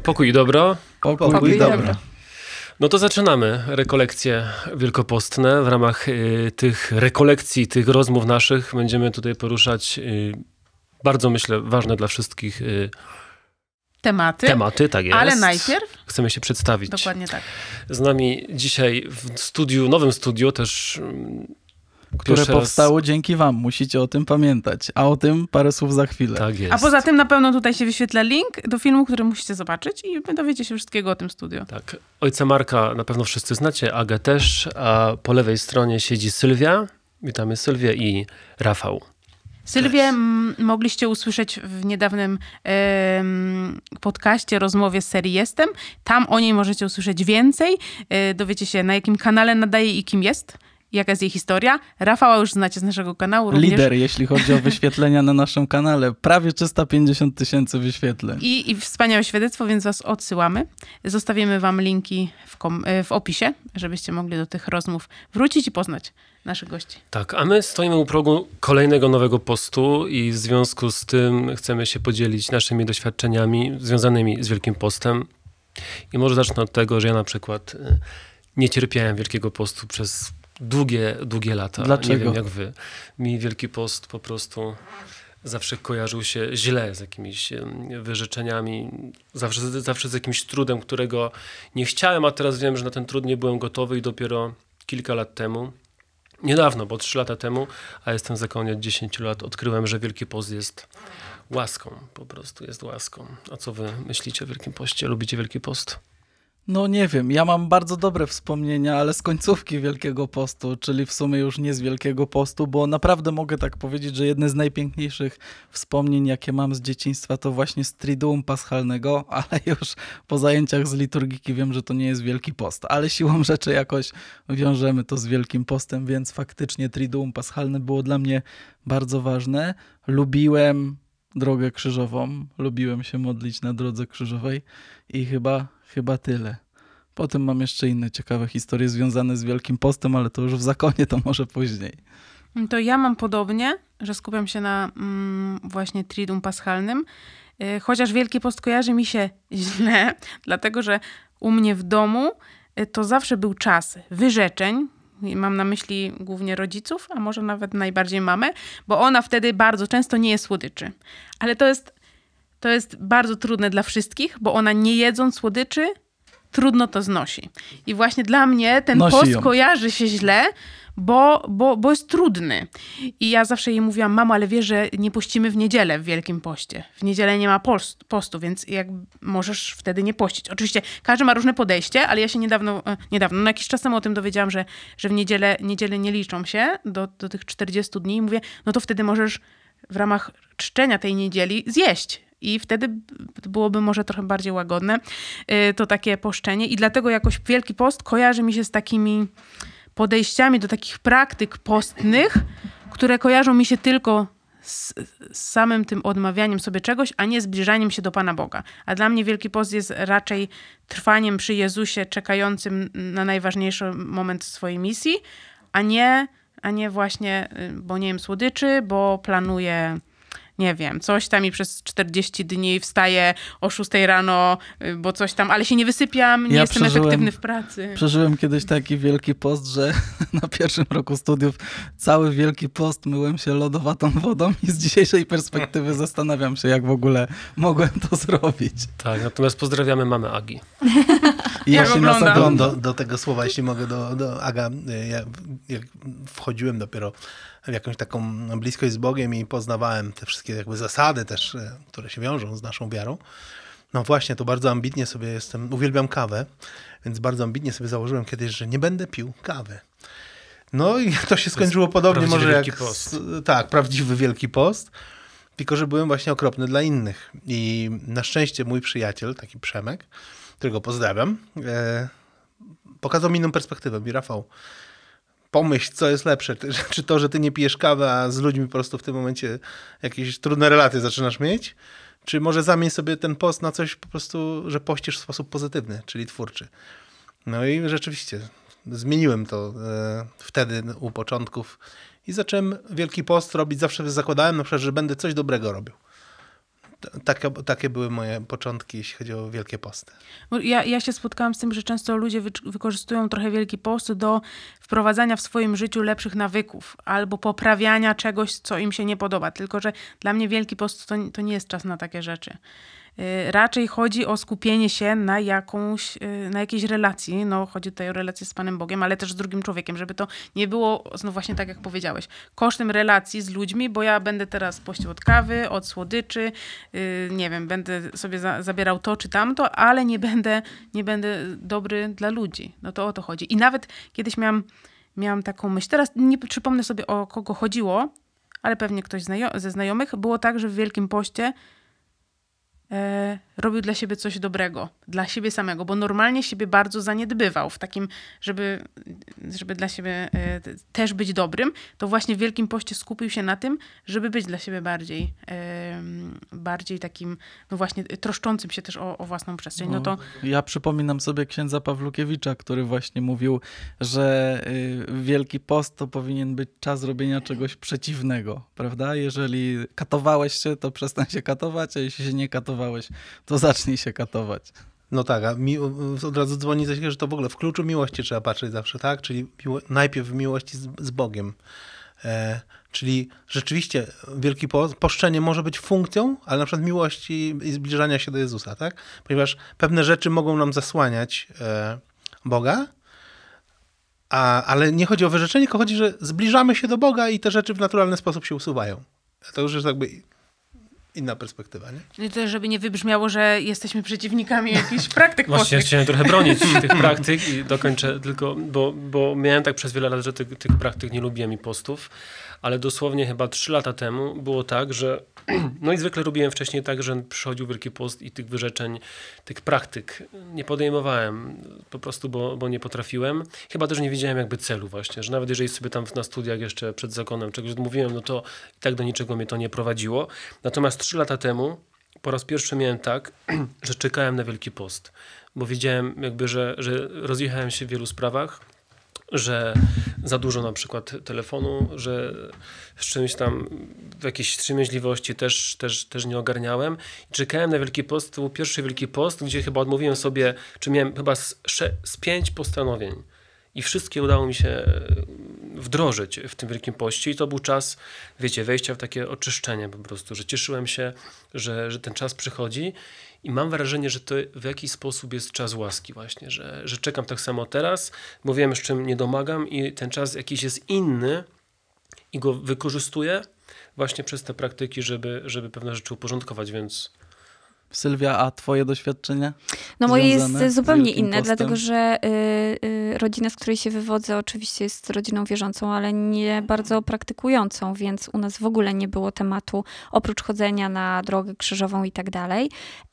Pokój i dobro. Pokój i dobro. No to zaczynamy rekolekcje wielkopostne. W ramach tych rekolekcji, tych rozmów naszych będziemy tutaj poruszać bardzo, myślę, ważne dla wszystkich tematy, tak jest. Ale najpierw chcemy się przedstawić. Dokładnie tak. Z nami dzisiaj w studiu, nowym studiu też... Które powstało dzięki wam, musicie o tym pamiętać. A o tym parę słów za chwilę. Tak jest. A poza tym na pewno tutaj się wyświetla link do filmu, który musicie zobaczyć i dowiecie się wszystkiego o tym studiu. Tak. Ojca Marka na pewno wszyscy znacie, Agę też, a po lewej stronie siedzi Sylwia. Witamy Sylwię i Rafał. Sylwię mogliście usłyszeć w niedawnym podcaście, rozmowie z serii Jestem. Tam o niej możecie usłyszeć więcej. Dowiecie się, na jakim kanale nadaje i kim jest. Jaka jest jej historia. Rafała już znacie z naszego kanału. Również. Lider, jeśli chodzi o wyświetlenia na naszym kanale. Prawie 350 000 wyświetleń. I wspaniałe świadectwo, więc was odsyłamy. Zostawimy wam linki w opisie, żebyście mogli do tych rozmów wrócić i poznać naszych gości. Tak, a my stoimy u progu kolejnego nowego postu i w związku z tym chcemy się podzielić naszymi doświadczeniami związanymi z Wielkim Postem. I może zacznę od tego, że ja na przykład nie cierpiałem Wielkiego Postu przez długie lata. Dlaczego? Nie wiem jak wy. Mi Wielki Post po prostu zawsze kojarzył się źle z jakimiś wyrzeczeniami, zawsze z jakimś trudem, którego nie chciałem, a teraz wiem, że na ten trud nie byłem gotowy i dopiero kilka lat temu, niedawno, bo 3 lata temu, a jestem w zakonie od 10 lat, odkryłem, że Wielki Post jest łaską, po prostu jest łaską. A co wy myślicie o Wielkim Poście? Lubicie Wielki Post? No nie wiem, ja mam bardzo dobre wspomnienia, ale z końcówki Wielkiego Postu, czyli w sumie już nie z Wielkiego Postu, bo naprawdę mogę tak powiedzieć, że jedne z najpiękniejszych wspomnień, jakie mam z dzieciństwa, to właśnie z Triduum Paschalnego, ale już po zajęciach z liturgiki wiem, że to nie jest Wielki Post, ale siłą rzeczy jakoś wiążemy to z Wielkim Postem, więc faktycznie Triduum Paschalne było dla mnie bardzo ważne. Lubiłem drogę krzyżową, lubiłem się modlić na drodze krzyżowej i chyba tyle. Potem mam jeszcze inne ciekawe historie związane z Wielkim Postem, ale to już w zakonie, to może później. To ja mam podobnie, że skupiam się na właśnie Triduum Paschalnym, chociaż Wielki Post kojarzy mi się źle, dlatego że u mnie w domu to zawsze był czas wyrzeczeń. Mam na myśli głównie rodziców, a może nawet najbardziej mamę, bo ona wtedy bardzo często nie je słodyczy. Ale to jest bardzo trudne dla wszystkich, bo ona nie jedząc słodyczy, trudno to znosi. I właśnie dla mnie ten post kojarzy się źle, bo jest trudny. I ja zawsze jej mówiłam, mamo, ale wiesz, że nie pościmy w niedzielę w Wielkim Poście. W niedzielę nie ma postu, więc jak możesz wtedy nie pościć. Oczywiście każdy ma różne podejście, ale ja się niedawno, no jakiś czas temu o tym dowiedziałam, że w niedzielę nie liczą się do tych 40 dni i mówię, no to wtedy możesz w ramach czczenia tej niedzieli zjeść. I wtedy byłoby może trochę bardziej łagodne to takie poszczenie. I dlatego jakoś Wielki Post kojarzy mi się z takimi podejściami do takich praktyk postnych, które kojarzą mi się tylko z samym tym odmawianiem sobie czegoś, a nie zbliżaniem się do Pana Boga. A dla mnie Wielki Post jest raczej trwaniem przy Jezusie, czekającym na najważniejszy moment swojej misji, a nie właśnie, bo nie jem słodyczy, bo planuję, nie wiem, coś tam i przez 40 dni wstaję o 6 rano, bo coś tam, ale się nie wysypiam, nie jestem efektywny w pracy. Przeżyłem kiedyś taki Wielki Post, że na pierwszym roku studiów cały Wielki Post myłem się lodowatą wodą i z dzisiejszej perspektywy zastanawiam się, jak w ogóle mogłem to zrobić. Tak, natomiast pozdrawiamy mamę Agi. I ja się nas oglądam. Do tego słowa, jeśli mogę, do Aga, jak wchodziłem dopiero w jakąś taką bliskość z Bogiem i poznawałem te wszystkie jakby zasady też, które się wiążą z naszą wiarą. No właśnie, to bardzo ambitnie sobie uwielbiam kawę, więc bardzo ambitnie sobie założyłem kiedyś, że nie będę pił kawy. No i to się skończyło podobnie może jak... Tak, prawdziwy Wielki Post, tylko że byłem właśnie okropny dla innych. I na szczęście mój przyjaciel, taki Przemek, którego pozdrawiam, pokazał mi inną perspektywę. Mi Rafał, pomyśl, co jest lepsze. Czy to, że ty nie pijesz kawy, a z ludźmi po prostu w tym momencie jakieś trudne relacje zaczynasz mieć? Czy może zamień sobie ten post na coś po prostu, że pościsz w sposób pozytywny, czyli twórczy. No i rzeczywiście zmieniłem to wtedy u początków i zacząłem Wielki Post robić. Zawsze zakładałem na przykład, że będę coś dobrego robił. takie były moje początki, jeśli chodzi o Wielkie Posty. Bo ja się spotkałam z tym, że często ludzie wykorzystują trochę Wielki Post do wprowadzania w swoim życiu lepszych nawyków albo poprawiania czegoś, co im się nie podoba. Tylko że dla mnie Wielki Post to nie jest czas na takie rzeczy. Raczej chodzi o skupienie się na jakiejś relacji. No, chodzi tutaj o relację z Panem Bogiem, ale też z drugim człowiekiem, żeby to nie było, no właśnie tak jak powiedziałeś, kosztem relacji z ludźmi, bo ja będę teraz pościł od kawy, od słodyczy, nie wiem, będę sobie zabierał to czy tamto, ale nie będę dobry dla ludzi. No to o to chodzi. I nawet kiedyś miałam taką myśl, teraz nie przypomnę sobie, o kogo chodziło, ale pewnie ktoś ze znajomych. Było tak, że w Wielkim Poście robił dla siebie coś dobrego, dla siebie samego, bo normalnie siebie bardzo zaniedbywał w takim, żeby dla siebie też być dobrym, to właśnie w Wielkim Poście skupił się na tym, żeby być dla siebie bardziej takim, no właśnie troszczącym się też o własną przestrzeń. No to Ja przypominam sobie księdza Pawlukiewicza, który właśnie mówił, że Wielki Post to powinien być czas robienia czegoś przeciwnego, prawda? Jeżeli katowałeś się, to przestań się katować, a jeśli się nie katowałeś, to zacznij się katować. No tak, a od razu dzwoni coś, że to w ogóle w kluczu miłości trzeba patrzeć zawsze, tak? Czyli najpierw w miłości z Bogiem. Czyli rzeczywiście Wielki Poszczenie może być funkcją, ale na przykład miłości i zbliżania się do Jezusa, tak? Ponieważ pewne rzeczy mogą nam zasłaniać Boga, ale nie chodzi o wyrzeczenie, tylko chodzi, że zbliżamy się do Boga i te rzeczy w naturalny sposób się usuwają. To już jest jakby inna perspektywa, nie? I to, żeby nie wybrzmiało, że jesteśmy przeciwnikami jakichś praktyk Właśnie postnych. chciałem trochę bronić tych praktyk i dokończę tylko, bo miałem tak przez wiele lat, że tych praktyk nie lubiłem i postów, ale dosłownie chyba 3 lata temu było tak, że no i zwykle robiłem wcześniej tak, że przychodził Wielki Post i tych wyrzeczeń, tych praktyk nie podejmowałem po prostu, bo nie potrafiłem. Chyba też nie wiedziałem jakby celu właśnie, że nawet jeżeli sobie tam na studiach jeszcze przed zakonem czegoś odmówiłem, no to i tak do niczego mnie to nie prowadziło. Natomiast 3 lata temu po raz pierwszy miałem tak, że czekałem na Wielki Post, bo wiedziałem jakby, że rozjechałem się w wielu sprawach, że za dużo na przykład telefonu, że z czymś tam w jakiejś wstrzemięźliwości też nie ogarniałem. I czekałem na Wielki Post, to był pierwszy Wielki Post, gdzie chyba odmówiłem sobie, czy miałem chyba z 5 postanowień i wszystkie udało mi się wdrożyć w tym Wielkim Poście i to był czas, wiecie, wejścia w takie oczyszczenie po prostu, że cieszyłem się, że ten czas przychodzi i mam wrażenie, że to w jakiś sposób jest czas łaski właśnie, że czekam tak samo teraz, bo wiem, z czym nie domagam i ten czas jakiś jest inny i go wykorzystuję właśnie przez te praktyki, żeby pewne rzeczy uporządkować, więc... Sylwia, a twoje doświadczenia? No moje związane jest z zupełnie Wielkim inne, Postem? dlatego że rodzina, z której się wywodzę, oczywiście jest rodziną wierzącą, ale nie bardzo praktykującą, więc u nas w ogóle nie było tematu oprócz chodzenia na drogę krzyżową i tak dalej.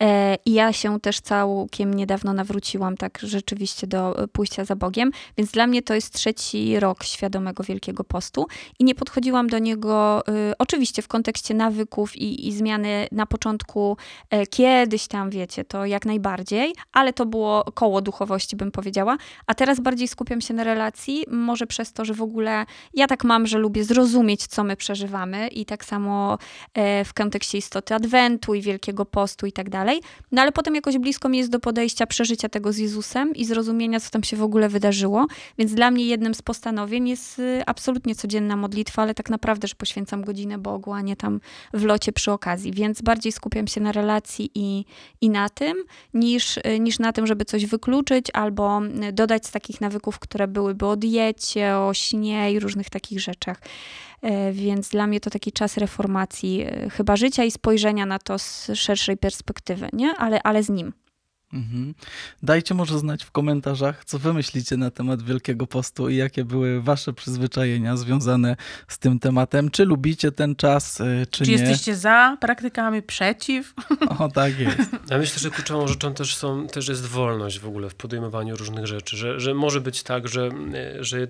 I ja się też całkiem niedawno nawróciłam tak rzeczywiście do pójścia za Bogiem, więc dla mnie to jest 3. rok świadomego Wielkiego Postu i nie podchodziłam do niego oczywiście w kontekście nawyków i zmiany na początku kiedyś tam, wiecie, to jak najbardziej, ale to było koło duchowości, bym powiedziała. A teraz bardziej skupiam się na relacji, może przez to, że w ogóle ja tak mam, że lubię zrozumieć, co my przeżywamy i tak samo w kontekście istoty Adwentu i Wielkiego Postu i tak dalej. No ale potem jakoś blisko mi jest do podejścia przeżycia tego z Jezusem i zrozumienia, co tam się w ogóle wydarzyło. Więc dla mnie jednym z postanowień jest absolutnie codzienna modlitwa, ale tak naprawdę, że poświęcam godzinę Bogu, a nie tam w locie przy okazji. Więc bardziej skupiam się na relacji i na tym, niż na tym, żeby coś wykluczyć albo dodać z takich nawyków, które byłyby o diecie, o śnie i różnych takich rzeczach. Więc dla mnie to taki czas reformacji chyba życia i spojrzenia na to z szerszej perspektywy, nie? Ale z nim. Mhm. Dajcie może znać w komentarzach, co wy myślicie na temat Wielkiego Postu i jakie były wasze przyzwyczajenia związane z tym tematem. Czy lubicie ten czas, czy nie? jesteście za praktykami, przeciw? O, tak jest. Ja myślę, że kluczową rzeczą też jest wolność w ogóle w podejmowaniu różnych rzeczy, że może być tak, że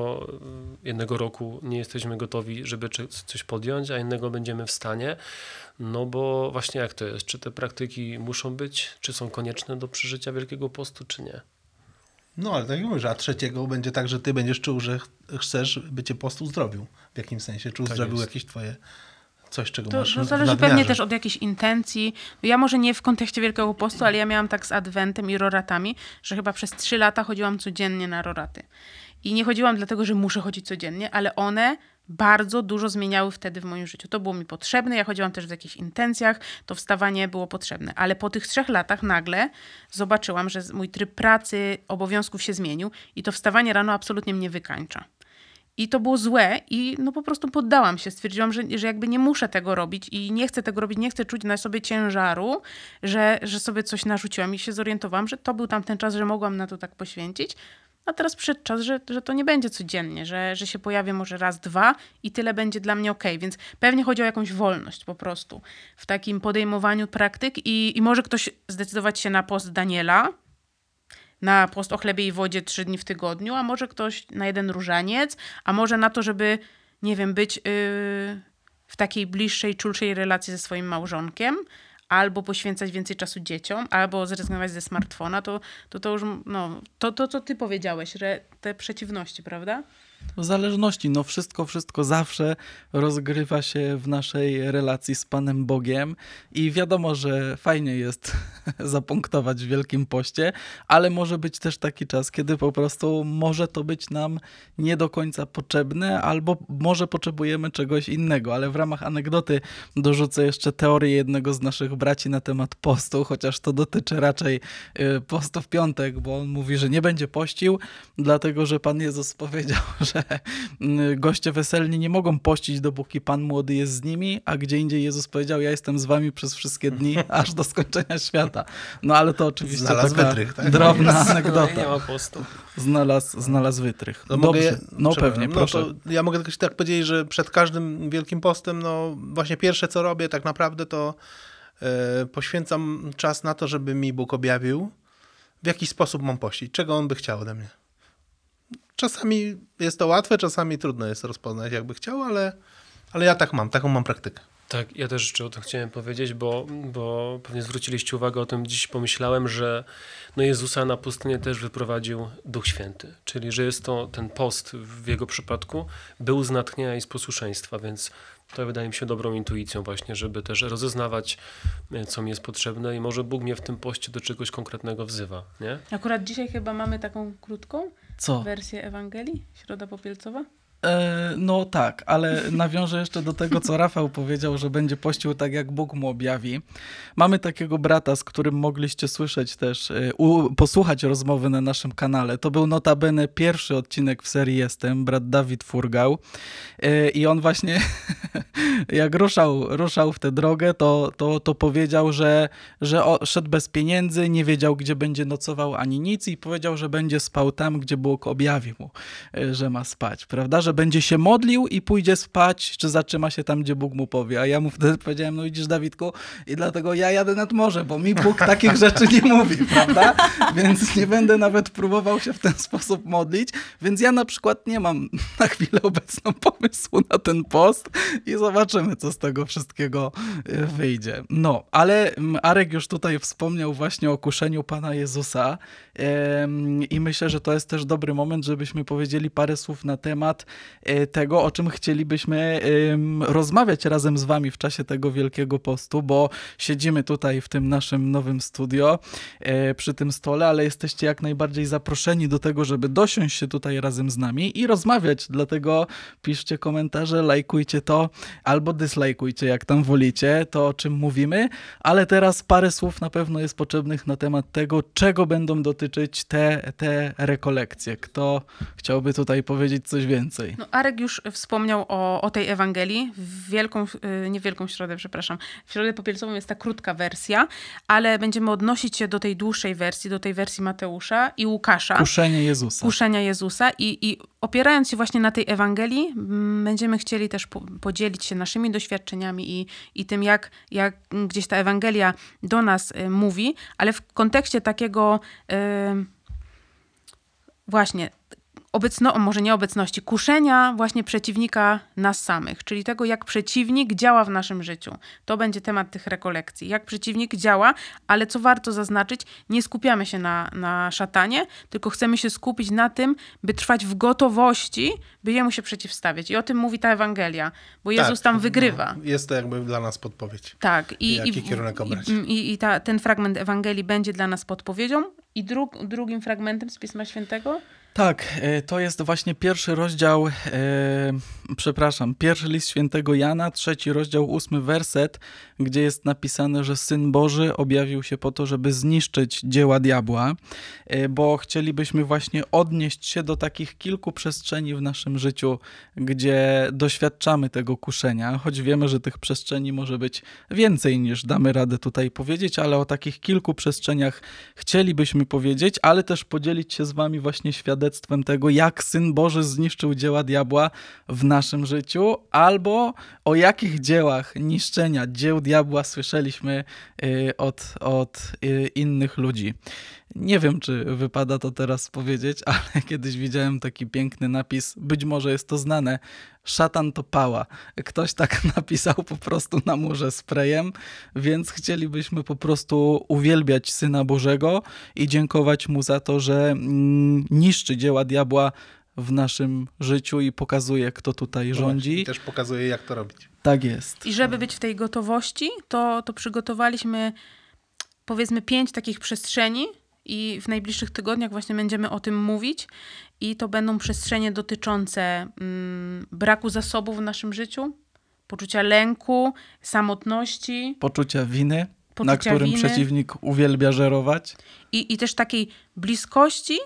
jednego roku nie jesteśmy gotowi, żeby coś podjąć, a innego będziemy w stanie. No bo właśnie jak to jest? Czy te praktyki muszą być? Czy są konieczne do przeżycia Wielkiego Postu, czy nie? No ale tak jak mówisz, a 3 będzie tak, że ty będziesz czuł, że chcesz, by cię post uzdrowił w jakimś sensie, czy uzdrowił jest. jakieś twoje coś, czego To masz w zależy nadmiarze. pewnie też od jakiejś intencji. Ja może nie w kontekście Wielkiego Postu, ale ja miałam tak z Adwentem i roratami, że chyba przez 3 lata chodziłam codziennie na roraty. I nie chodziłam dlatego, że muszę chodzić codziennie, ale one bardzo dużo zmieniały wtedy w moim życiu. To było mi potrzebne, ja chodziłam też w jakichś intencjach, to wstawanie było potrzebne. Ale po tych 3 latach nagle zobaczyłam, że mój tryb pracy, obowiązków się zmienił i to wstawanie rano absolutnie mnie wykańcza. I to było złe i no po prostu poddałam się. Stwierdziłam, że jakby nie muszę tego robić i nie chcę tego robić, nie chcę czuć na sobie ciężaru, że sobie coś narzuciłam i się zorientowałam, że to był tamten czas, że mogłam na to tak poświęcić. A teraz przyszedł czas, że to nie będzie codziennie, że się pojawię może raz, 2 i tyle będzie dla mnie okej. Więc pewnie chodzi o jakąś wolność po prostu w takim podejmowaniu praktyk i może ktoś zdecydować się na post Daniela, na post o chlebie i wodzie 3 dni w tygodniu, a może ktoś na 1 różaniec, a może na to, żeby, nie wiem, być w takiej bliższej, czulszej relacji ze swoim małżonkiem, albo poświęcać więcej czasu dzieciom, albo zrezygnować ze smartfona, to już, no, to co ty powiedziałeś, że te przeciwności, prawda? W zależności, no wszystko zawsze rozgrywa się w naszej relacji z Panem Bogiem i wiadomo, że fajnie jest zapunktować w Wielkim Poście, ale może być też taki czas, kiedy po prostu może to być nam nie do końca potrzebne, albo może potrzebujemy czegoś innego, ale w ramach anegdoty dorzucę jeszcze teorię jednego z naszych braci na temat postu, chociaż to dotyczy raczej postu w piątek, bo on mówi, że nie będzie pościł, dlatego, że Pan Jezus powiedział, że goście weselni nie mogą pościć, dopóki Pan młody jest z nimi, a gdzie indziej Jezus powiedział, ja jestem z wami przez wszystkie dni, aż do skończenia świata. No ale to oczywiście Znalazł taka wytrych, tak? drobna No, nie anegdota. ma postu. Znalazł wytrych. No Dobrze, no przepraszam, pewnie, no proszę. to ja mogę tylko się tak powiedzieć, że przed każdym Wielkim Postem, no właśnie pierwsze co robię tak naprawdę to poświęcam czas na to, żeby mi Bóg objawił, w jaki sposób mam pościć, czego On by chciał ode mnie. Czasami jest to łatwe, czasami trudno jest rozpoznać, jakby chciał, ale ja tak mam, taką mam praktykę. Tak, ja też jeszcze o tym chciałem powiedzieć, bo pewnie zwróciliście uwagę, o tym dziś pomyślałem, że no Jezusa na pustynię też wyprowadził Duch Święty, czyli że jest to ten post w jego przypadku był z natchnienia i z posłuszeństwa, więc to wydaje mi się dobrą intuicją właśnie, żeby też rozeznawać, co mi jest potrzebne i może Bóg mnie w tym poście do czegoś konkretnego wzywa, nie? Akurat dzisiaj chyba mamy taką krótką Co? wersję Ewangelii, Środa Popielcowa. No tak, ale nawiążę jeszcze do tego, co Rafał powiedział, że będzie pościł tak, jak Bóg mu objawi. Mamy takiego brata, z którym mogliście słyszeć też, posłuchać rozmowy na naszym kanale. To był notabene pierwszy odcinek w serii Jestem, brat Dawid Furgał. I on właśnie, jak ruszał w tę drogę, to powiedział, że szedł bez pieniędzy, nie wiedział, gdzie będzie nocował ani nic i powiedział, że będzie spał tam, gdzie Bóg objawi mu, że ma spać, prawda? Że będzie się modlił i pójdzie spać, czy zatrzyma się tam, gdzie Bóg mu powie. A ja mu wtedy powiedziałem, no widzisz, Dawidku, i dlatego ja jadę nad morze, bo mi Bóg takich rzeczy nie mówi, prawda? Więc nie będę nawet próbował się w ten sposób modlić, więc ja na przykład nie mam na chwilę obecną pomysłu na ten post i zobaczymy, co z tego wszystkiego wyjdzie. No, ale Arek już tutaj wspomniał właśnie o kuszeniu Pana Jezusa i myślę, że to jest też dobry moment, żebyśmy powiedzieli parę słów na temat tego, o czym chcielibyśmy rozmawiać razem z wami w czasie tego Wielkiego Postu, bo siedzimy tutaj w tym naszym nowym studio przy tym stole, ale jesteście jak najbardziej zaproszeni do tego, żeby dosiąść się tutaj razem z nami i rozmawiać, dlatego piszcie komentarze, lajkujcie to albo dyslajkujcie, jak tam wolicie, to o czym mówimy, ale teraz parę słów na pewno jest potrzebnych na temat tego, czego będą dotyczyć te rekolekcje. Kto chciałby tutaj powiedzieć coś więcej? No, Arek już wspomniał o tej Ewangelii. Nie Wielką Środę, przepraszam. W Środę Popielcową jest ta krótka wersja, ale będziemy odnosić się do tej dłuższej wersji, do tej wersji Mateusza i Łukasza. Kuszenia Jezusa. I opierając się właśnie na tej Ewangelii, będziemy chcieli też podzielić się naszymi doświadczeniami i tym, jak gdzieś ta Ewangelia do nas mówi, ale w kontekście takiego właśnie może nie obecności, kuszenia właśnie przeciwnika nas samych, czyli tego, jak przeciwnik działa w naszym życiu. To będzie temat tych rekolekcji. Jak przeciwnik działa, ale co warto zaznaczyć, nie skupiamy się na szatanie, tylko chcemy się skupić na tym, by trwać w gotowości, by jemu się przeciwstawiać. I o tym mówi ta Ewangelia, bo Jezus tam wygrywa. No, jest to jakby dla nas podpowiedź. Tak. Jaki kierunek obrać. Ten fragment Ewangelii będzie dla nas podpowiedzią. I drugim fragmentem z Pisma Świętego? Tak, to jest właśnie pierwszy rozdział, pierwszy list świętego Jana, 3 rozdział, 8 werset, gdzie jest napisane, że Syn Boży objawił się po to, żeby zniszczyć dzieła diabła, bo chcielibyśmy właśnie odnieść się do takich kilku przestrzeni w naszym życiu, gdzie doświadczamy tego kuszenia, choć wiemy, że tych przestrzeni może być więcej niż damy radę tutaj powiedzieć, ale o takich kilku przestrzeniach chcielibyśmy powiedzieć, ale też podzielić się z wami właśnie świadectwem tego, jak Syn Boży zniszczył dzieła diabła w naszym życiu, albo o jakich dziełach niszczenia dzieł diabła słyszeliśmy od innych ludzi. Nie wiem, czy wypada to teraz powiedzieć, ale kiedyś widziałem taki piękny napis, być może jest to znane, szatan to pała. Ktoś tak napisał po prostu na murze sprayem, więc chcielibyśmy po prostu uwielbiać Syna Bożego i dziękować Mu za to, że niszczy dzieła diabła w naszym życiu i pokazuje, kto tutaj rządzi. I też pokazuje, jak to robić. Tak jest. I żeby być w tej gotowości, to przygotowaliśmy powiedzmy 5 takich przestrzeni i w najbliższych tygodniach właśnie będziemy o tym mówić. I to będą przestrzenie dotyczące braku zasobów w naszym życiu, poczucia lęku, samotności. Poczucia winy, na którym przeciwnik uwielbia żerować. I też takiej bliskości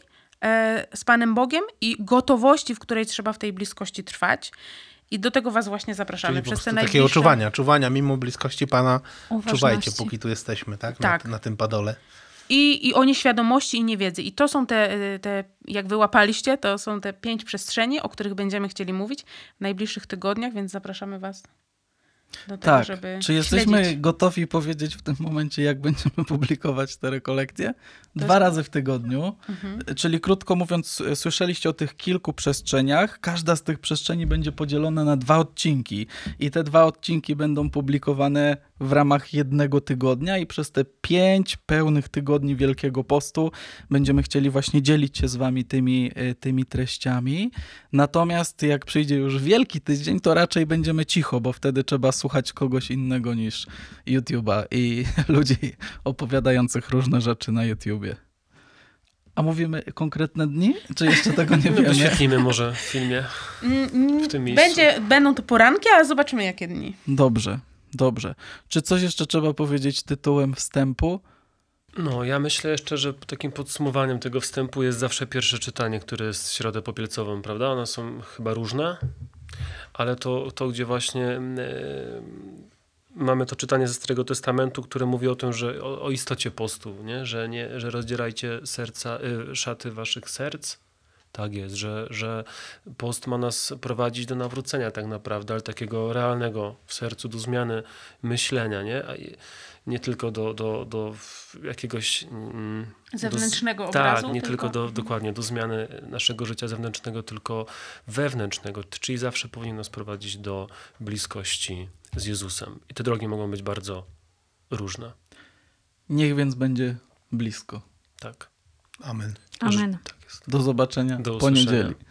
z Panem Bogiem i gotowości, w której trzeba w tej bliskości trwać. I do tego was właśnie zapraszamy. Czyli przez te takiego czuwania mimo bliskości Pana. Czuwajcie, póki tu jesteśmy, tak? Tak. Na tym padole. I o nieświadomości i niewiedzy. I to są te, jak wyłapaliście, to są te 5 przestrzeni, o których będziemy chcieli mówić w najbliższych tygodniach, więc zapraszamy was do tego, tak. żeby Czy jesteśmy śledzić. gotowi powiedzieć w tym momencie, jak będziemy publikować te rekolekcje? 2 razy w tygodniu. Czyli krótko mówiąc, słyszeliście o tych kilku przestrzeniach. Każda z tych przestrzeni będzie podzielona na 2 odcinki. I te 2 odcinki będą publikowane w ramach 1 tygodnia i przez te 5 pełnych tygodni Wielkiego Postu będziemy chcieli właśnie dzielić się z wami tymi treściami. Natomiast jak przyjdzie już Wielki Tydzień, to raczej będziemy cicho, bo wtedy trzeba słuchać kogoś innego niż YouTube'a i ludzi opowiadających różne rzeczy na YouTubie. A mówimy konkretne dni? Czy jeszcze tego nie wiemy? Wyświetlimy może w filmie w tym miejscu. Będą to poranki, ale zobaczymy jakie dni. Dobrze. Czy coś jeszcze trzeba powiedzieć tytułem wstępu? No, ja myślę jeszcze, że takim podsumowaniem tego wstępu jest zawsze pierwsze czytanie, które jest w Środę Popielcową, prawda? One są chyba różne, ale to gdzie właśnie mamy to czytanie ze Starego Testamentu, które mówi o tym, że o istocie postu, nie? Że rozdzierajcie szaty waszych serc. Tak jest, że post ma nas prowadzić do nawrócenia tak naprawdę, ale takiego realnego w sercu, do zmiany myślenia, nie? Nie tylko do jakiegoś zewnętrznego obrazu. Tak, nie tylko dokładnie do zmiany naszego życia zewnętrznego, tylko wewnętrznego, czyli zawsze powinien nas prowadzić do bliskości z Jezusem. I te drogi mogą być bardzo różne. Niech więc będzie blisko. Tak. Amen. Amen. Tak jest. Do zobaczenia Do w usłyszenia. poniedzieli.